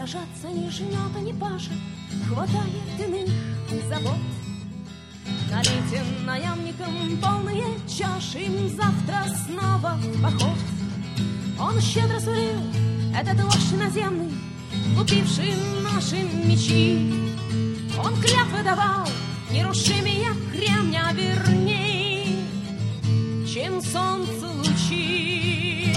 сажаться не жнет, а не пашет, хватает иных забот. Налейте наемникам полные чаши, им завтра снова в поход. Он щедро сулил, этот вождь наземный, купивший наши мечи. Он клятвы давал, нерушимее кремня, верней, чем солнце лучи.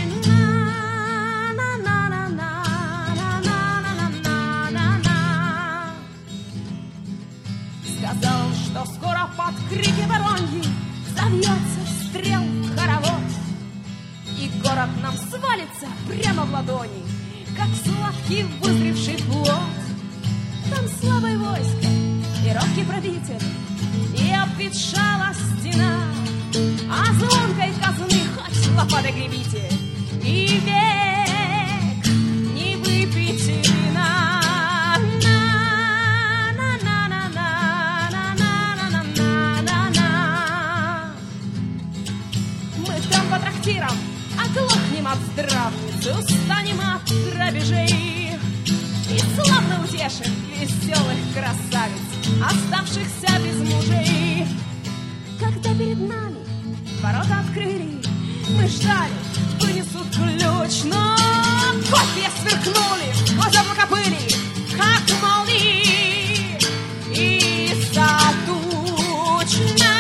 Сказал, что скоро под крики вороньи завьется стрел хоровод, и город нам свалится прямо в ладони, как сладкий вызревший плод. Там слабое войско и робкий правитель, и обветшала стена, а звонкой казны хоть лопатой гребите, и век не выпейте вина. Оглохнем от здравницы, устанем от грабежей и славно утешим веселых красавиц, оставшихся без мужей. Когда перед нами ворота открыли, мы ждали, вынесут ключ, но копья сверкнули, глаза покопыли, как молнии, и затучно.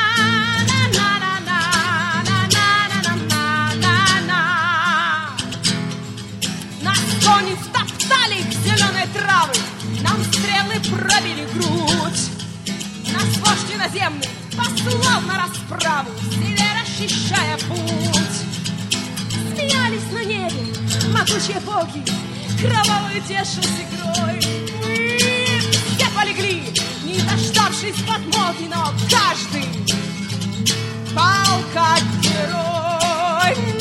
Травы, нам стрелы пробили грудь. Нас вождь иноземный послал на расправу, себе расчищая путь. Смеялись на небе могучие боги, кровавую тешилась игрой. Мы все полегли, не дождавшись подмоги, но каждый пал как герой.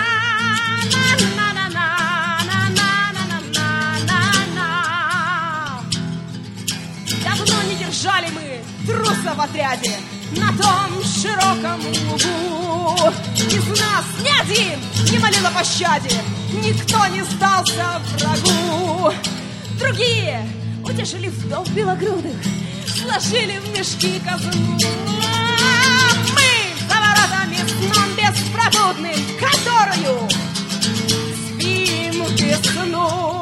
Жали мы труса в отряде на том широком лугу. Из нас ни один не молил о пощаде, никто не сдался врагу. Другие утешили вдов белогрудых, сложили в мешки казну. Мы за воротами сном беспробудным, которую спим без сну.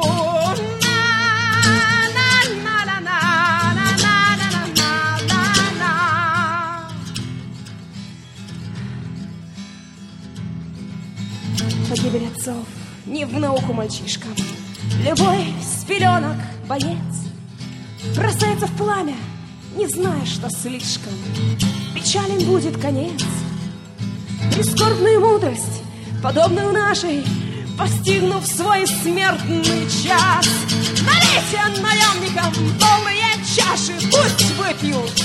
Погибель отцов не в науку мальчишкам. Любой с пеленок боец бросается в пламя, не зная, что слишком печален будет конец. Прискорбную мудрость, подобную нашей, постигнув свой смертный час, налейте наемникам полные чаши, пусть выпьют